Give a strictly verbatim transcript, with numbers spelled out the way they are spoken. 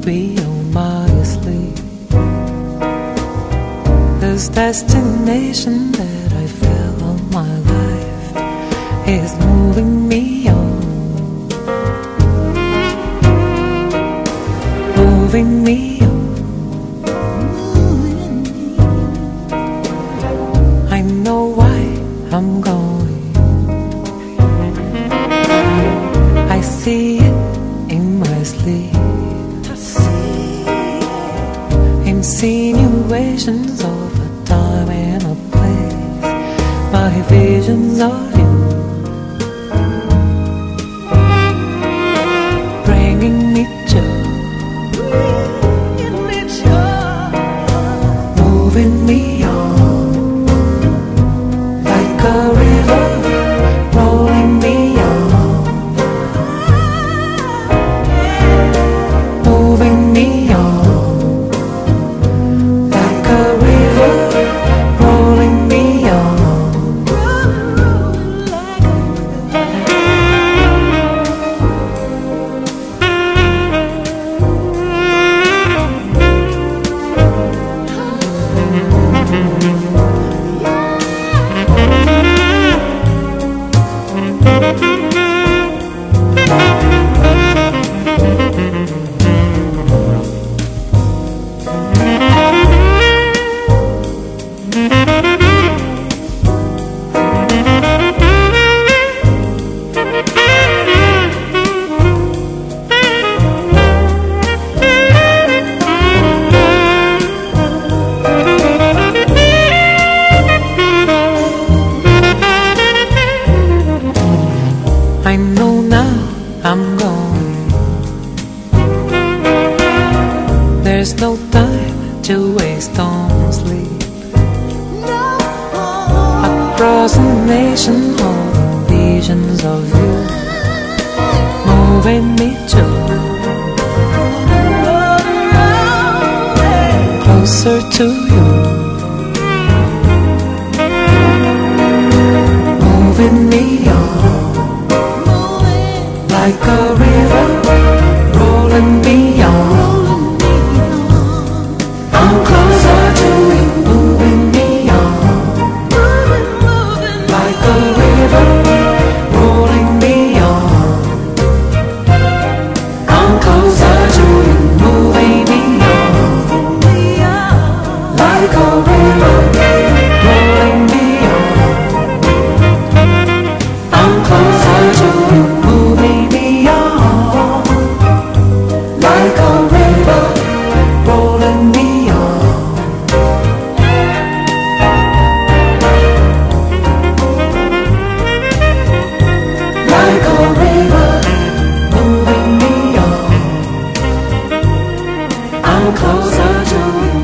be on my sleep. This destination that I feel all my life is moving me on, moving me on. I know why I'm going. I see it in my sleep. Insinuations of a time and a place, my visions of you, bringing me joy, moving me on, like a river, rolling me on, moving me on. I know now I'm going. There's no time to waste on sleep. Across the nation, all the visions of you, moving me to closer to you, moving me on. Like a river, rolling me on. I'm closer to you, moving me on. Like a river, rolling me on. I'm closer to you, moving me on. Like a river, rolling me on. I'm closer to you. Like a river, rolling me on. Like a river, moving me on. I'm closer to you.